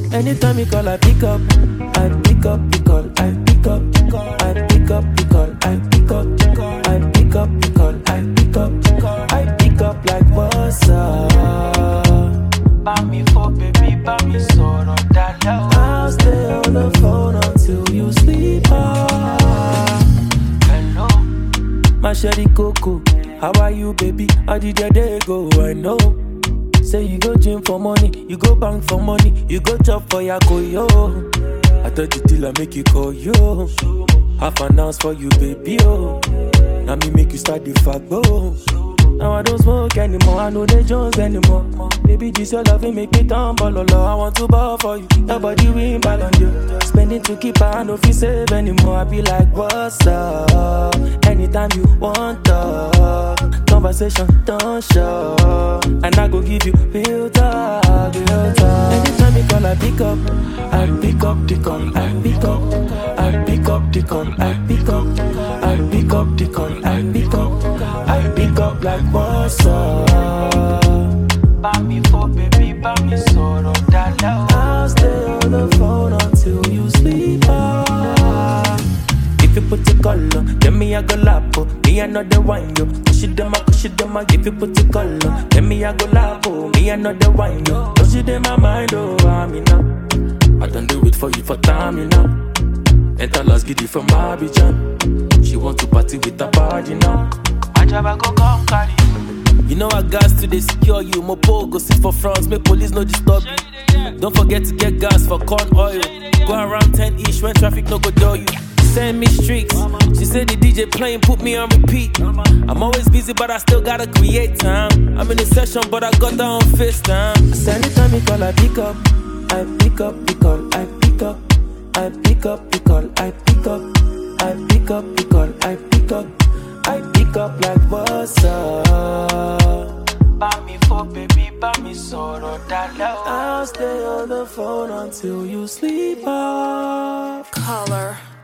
Anytime you call, I pick up. I pick up, you call, I pick up. I pick up, you call, I pick up. I pick up, you call, I pick up. I pick up like what's up. Buy me for baby, buy me solo dollar. I'll stay on the phone until you sleep off. Hello, My sherry coco, how are you, baby? How did your day go? I know. Say you go gym for money, you go bank for money, you go chop for your koyo. I thought you till I make you call yo. Half an ounce for you, baby, oh. Now me make you start the fagbo. Now I don't smoke anymore, I know they Jones anymore. Baby, this your love, it make me tumble, lolo. I want to ball for you, your body win ball on you. Spending to keep, I know if you save anymore. I be like, what's up? Anytime you want talk, conversation don't show. And I go give you real talk, real talk. Anytime you call, I pick up. I pick up the call, I pick up. I pick up the call, I pick up. I pick up the call, I pick up. I pick up like what's up. buy me for baby, buy me solo dollar. I'll stay on the phone until you sleep off. If you put your color, then me I go lapo. Me I know the wine yo. Push it them, if you put your color, then me I go lapo. Me I know the wine yo. Push it in my mind, oh, I'm in now. I done do it for you for time, you know. Enter Las Giddy from Abidjan. She want to party with her body now. My job I go come carry. You know I got to they secure you. Mopo go sit for France, make police no disturb you. Don't forget to get gas for corn oil. Go around 10-ish when traffic no go door you. Send me streaks. She said the DJ playing, put me on repeat. I'm always busy, but I still gotta create time. I'm in a session, but I got that on FaceTime. So anytime you call, I pick up. I pick up, you call, I pick up. I pick up, you call, I pick up. I pick up, you call, I pick up. I pick up like what's up. Buy me for baby, buy me solo dollar. I'll stay on the phone until you sleep off. Color.